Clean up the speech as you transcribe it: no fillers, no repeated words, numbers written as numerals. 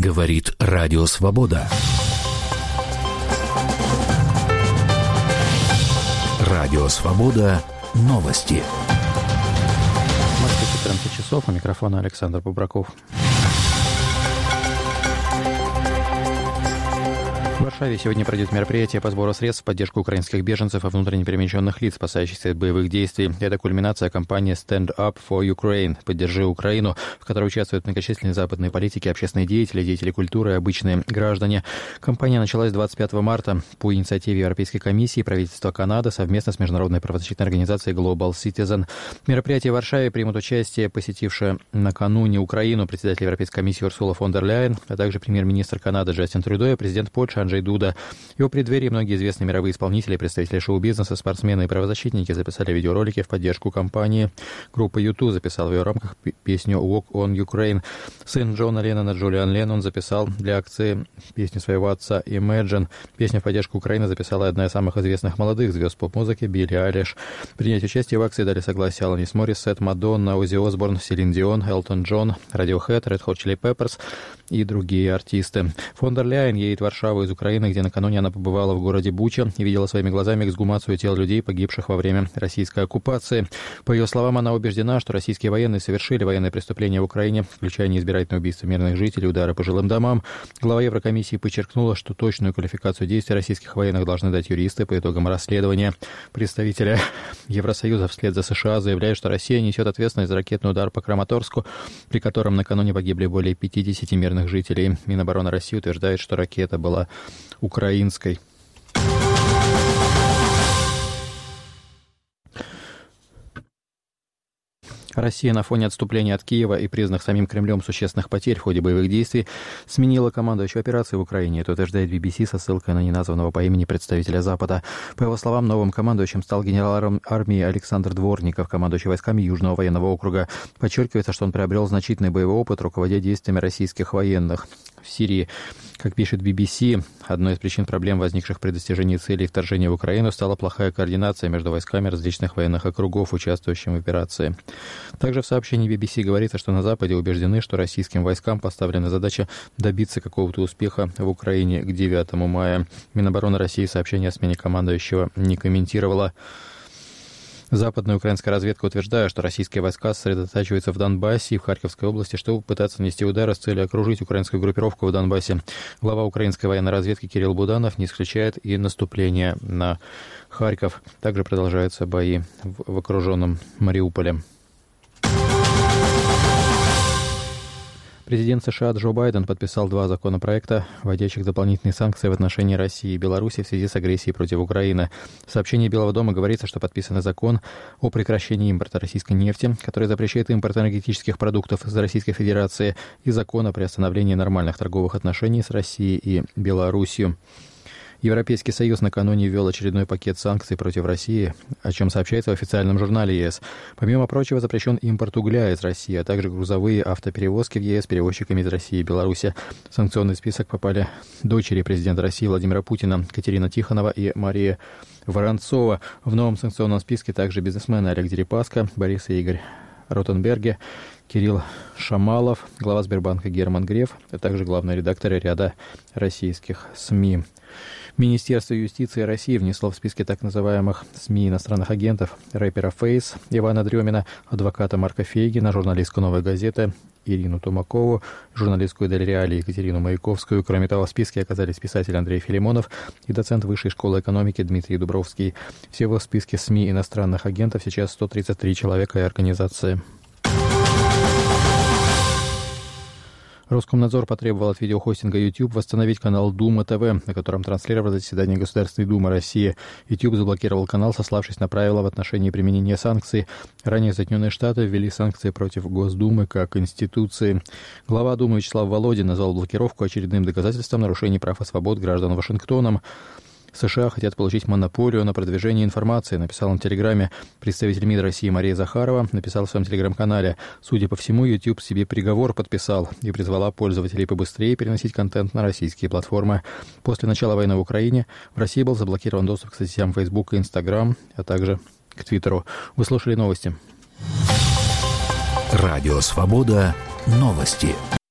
Говорит Радио Свобода. Радио Свобода. Новости. В Москве 14 часов. У микрофона Александр Бубраков. В Варшаве сегодня пройдет мероприятие по сбору средств в поддержку украинских беженцев и внутренне перемещенных лиц, спасающихся от боевых действий. Это кульминация кампании Stand Up for Ukraine – «Поддержи Украину», в которой участвуют многочисленные западные политики, общественные деятели, деятели культуры и обычные граждане. Кампания началась 25 марта по инициативе Европейской комиссии и правительства Канады совместно с международной правозащитной организацией Global Citizen. В мероприятии в Варшаве примут участие посетившая накануне Украину председатель Европейской комиссии Урсула фон дер Ляйен, а также премьер-министр Канады Джастин Трюдо и президент Польши Анджей Дуда. Его преддверии многие известные мировые исполнители, представители шоу-бизнеса, спортсмены и правозащитники записали видеоролики в поддержку кампании. Группа U2 записала в ее рамках песню «Walk on Ukraine». Сын Джона Леннона Джулиан Леннон записал для акции песню своего отца «Imagine». Песню в поддержку Украины записала одна из самых известных молодых звезд поп-музыки Билли Айлиш. Принять участие в акции дали согласие Аланис Моррисет, Мадонна, Оззи Осборн, Селин Дион, Элтон Джон, Radiohead, Red Hot Chili Peppers и другие артисты. Фон дер Ляйен едет в Варшаву из Украины, где накануне она побывала в городе Буча и видела своими глазами эксгумацию тел людей, погибших во время российской оккупации. По ее словам, она убеждена, что российские военные совершили военные преступления в Украине, включая неизбирательное убийство мирных жителей, удары по жилым домам. Глава Еврокомиссии подчеркнула, что точную квалификацию действий российских военных должны дать юристы по итогам расследования. Представители Евросоюза вслед за США заявляют, что Россия несет ответственность за ракетный удар по Краматорску, при котором накануне погибли более 50 мирных жителей. Минобороны России утверждает, что ракета была украинской. Россия на фоне отступления от Киева и признанных самим Кремлем существенных потерь в ходе боевых действий сменила командующую операцией в Украине. Это утверждает BBC со ссылкой на неназванного по имени представителя Запада. По его словам, новым командующим стал генерал армии Александр Дворников, командующий войсками Южного военного округа. Подчеркивается, что он приобрел значительный боевой опыт, руководя действиями российских военных в Сирии. Как пишет BBC, одной из причин проблем, возникших при достижении целей вторжения в Украину, стала плохая координация между войсками различных военных округов, участвующими в операции. Также в сообщении BBC говорится, что на Западе убеждены, что российским войскам поставлена задача добиться какого-то успеха в Украине к 9 мая. Минобороны России сообщение о смене командующего не комментировала. Западная украинская разведка утверждает, что российские войска сосредотачиваются в Донбассе и в Харьковской области, чтобы пытаться нанести удары с целью окружить украинскую группировку в Донбассе. Глава украинской военной разведки Кирилл Буданов не исключает и наступление на Харьков. Также продолжаются бои в окруженном Мариуполе. Президент США Джо Байден подписал 2 законопроекта, вводящих дополнительные санкции в отношении России и Беларуси в связи с агрессией против Украины. В сообщении Белого дома говорится, что подписан закон о прекращении импорта российской нефти, который запрещает импорт энергетических продуктов из Российской Федерации, и закон о приостановлении нормальных торговых отношений с Россией и Беларусью. Европейский Союз накануне ввел очередной пакет санкций против России, о чем сообщается в официальном журнале ЕС. Помимо прочего, запрещен импорт угля из России, а также грузовые автоперевозки в ЕС перевозчиками из России и Беларуси. В санкционный список попали дочери президента России Владимира Путина Катерина Тихонова и Мария Воронцова. В новом санкционном списке также бизнесмены Олег Дерипаска, Борис и Игорь Ротенберги, Кирилл Шамалов, глава Сбербанка Герман Греф, а также главные редакторы ряда российских СМИ. Министерство юстиции России внесло в списки так называемых СМИ иностранных агентов рэпера Фейс Ивана Дремина, адвоката Марка Фейгина, журналистку «Новой газеты» Ирину Тумакову, журналистку «Дель Реали» Екатерину Маяковскую. Кроме того, в списке оказались писатель Андрей Филимонов и доцент Высшей школы экономики Дмитрий Дубровский. Всего в списке СМИ иностранных агентов сейчас 133 человека и организации. Роскомнадзор потребовал от видеохостинга YouTube восстановить канал Дума ТВ, на котором транслировали заседание Государственной Думы России. YouTube заблокировал канал, сославшись на правила в отношении применения санкций. Ранее Соединенные Штаты ввели санкции против Госдумы как институции. Глава Думы Вячеслав Володин назвал блокировку очередным доказательством нарушений прав и свобод граждан Вашингтоном. США хотят получить монополию на продвижение информации, написал он в Телеграме. Представитель МИД России Мария Захарова написала в своем Телеграм-канале. Судя по всему, YouTube себе приговор подписал и призвала пользователей побыстрее переносить контент на российские платформы. После начала войны в Украине в России был заблокирован доступ к сетям Facebook и Instagram, а также к Твиттеру. Вы слушали новости. Радио Свобода. Новости.